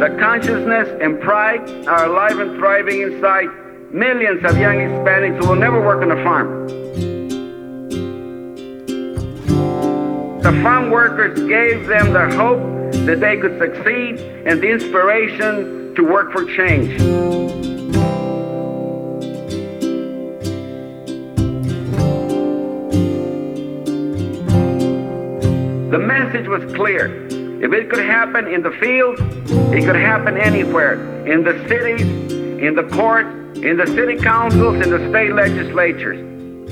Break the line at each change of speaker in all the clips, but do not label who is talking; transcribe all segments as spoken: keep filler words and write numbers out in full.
The consciousness and pride are alive and thriving inside millions of young Hispanics who will never work on a farm. The farm workers gave them the hope that they could succeed and the inspiration to work for change. The message was clear. If it could happen in the field, it could happen anywhere. In the cities, in the court, in the city councils, in the state legislatures.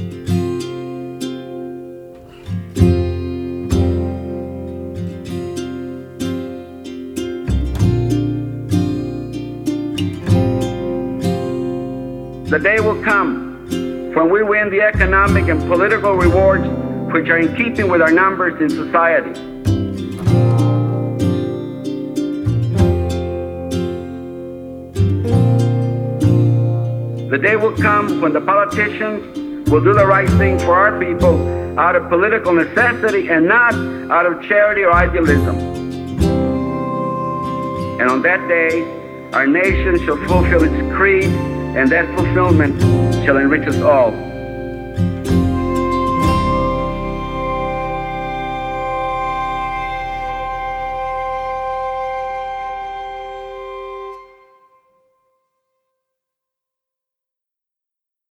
The day will come when we win the economic and political rewards which are in keeping with our numbers in society. The day will come when the politicians will do the right thing for our people out of political necessity and not out of charity or idealism. And on that day, our nation shall fulfill its creed, and that fulfillment shall enrich us all.